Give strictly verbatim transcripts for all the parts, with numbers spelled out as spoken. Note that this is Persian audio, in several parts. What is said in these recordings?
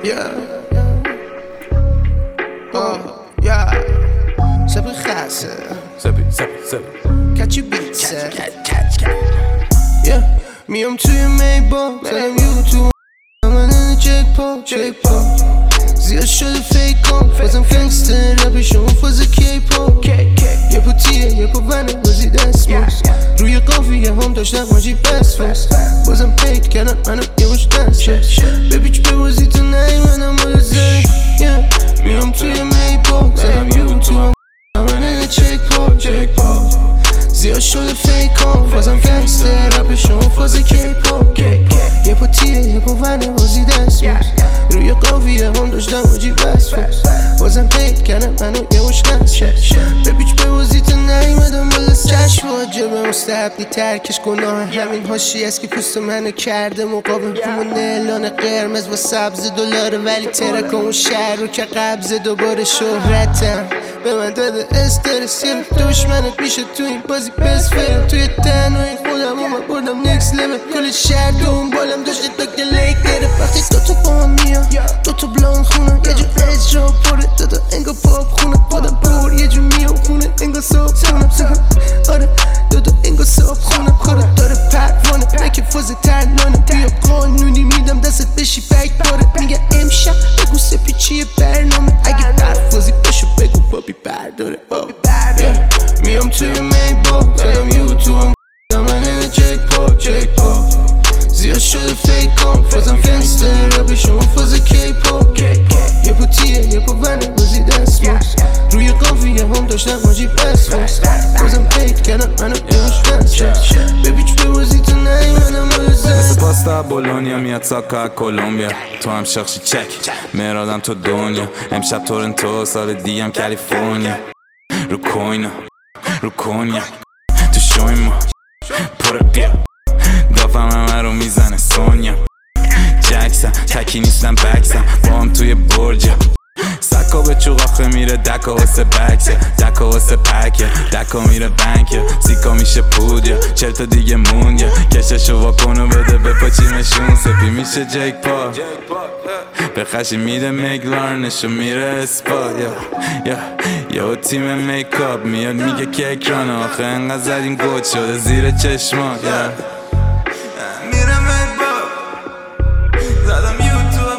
yeah. Oh, yeah. Sabri khasa. Sabri, sabri, sabri. Catch you beats, catch, catch, catch, catch. Yeah. میام توی میبا زدم یوتیوب من این جکپا جکپا زیاد شده فیک کن فازم گنگستر رپشون فاز کیپا یه پا تیه یه پا ونه بازی دست موز روی قافیه هم داشتم ماجی بس فاز بازم پیت کردن منو یه باش دست ببیچ به بازی تو نیمنم بالا زی میام توی میبا زدم یوتیوب من این جکپا جکپا زیاد شده فیک کن فازم گنگستر رپشون فاز کیپا یه پا تیه یه پا ونه بازی دست موز روی قافیه هم داشتم ماجی بس فاز بازم پیت کردم منو یه باش دست ببیچ به بازی تو نیمدم بالا سش واجبه مستحبی ترکش گناه همین هاشی است که پوست منو کرده مقابل همون اعلان قرمز و سبز دلاره ولی ترک اون شهر رو که قبض دوباره شهرتم به من داده استرس یه دشمنت میشه تو این بازی بس فرم توی تنهایی خودم اومد بردم نکس لمت کل شهر دو اون بالم داشته تا گلیک داره وقتی دوتا با هم میان دوتا بلان خونم یه جو اجرا پره دوتا انگا پاپ خونم خودم بور یه جو میام خونه انگا صاحب خونم آره دوتا انگا صاحب خونم خودت داره پروانه نکه فاز ترلانه بیا قانونی میدم دستت بشی فک باره میگه امشب بگو سپی چیه برنامه اگه پرفازی باشو بگو پاپی برداره میام توی میبا زدم یوتیوب من این جکپا جکپا زیاد شده فیک کن فازم گنگستر رپشون فاز کیپا یه پا تیه یه پا ونه بازی دست موز روی قافیه هم داشتم ماجی بس فاز بازم پیت کردم منو یهاش دست ببیچ به بازی تو نیمنم بالا زد مثل پاستا بولونیا میاد ساکا کولومبیا تو هم شخشی چک مرادم تو دنیا امشب تورنتو سال دیگم کالیفرنیا رو کوینا رو کنیا تو شوی ما پره بیا دافم همه رو میزنه سونیا جکسم تکی نیستم بکسم با هم توی برجه سکا به چوق آخه میره دکا واسه بکسه دکا واسه پکه دکا میره بنکه سیکا میشه پودیا چل تا دیگه موندیا کششو واکنو بده بپاچیمشون سپی میشه جک پا به خشی میده میگلارنشو میره اسپا یا یا تیم میکاپ میاد میگه که اکرانه آخه انقدر زدیم گوت شده زیر چشما میره میبا زدم یوتیوب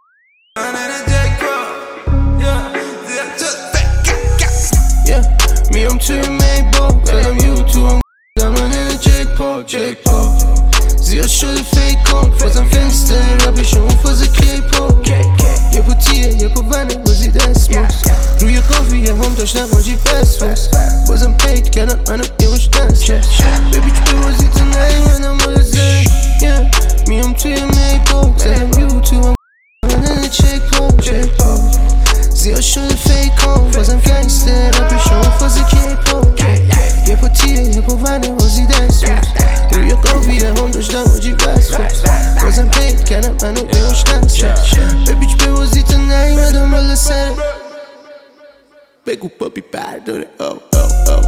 میام توی میبا زدم یوتیوب من این جکپا جکپا زیاد شده فیک کن فازم گنگستر رپشون فاز کیپا یه پا تیه یه پا ونه بازی دست موز روی قافیه هم داشتم ماجی بس فاز بازم پیت کردم منو یه باش دست ببیچ به بازی تو نیمنم بالا زد میام توی میبا زدم یوتیوب من این جکپا جکپا زیاد شده فیک کن فازم گنگستر رپشون فاز کیپا یه پا تیه یه پا ونه بازی دست موز روی قافیه هم داشتم ماجی بس فاز بازم پیت کردم منو یه باش دست ببیچ به بازی تو نیمدم بالا سر بگو پاپی برداره او او او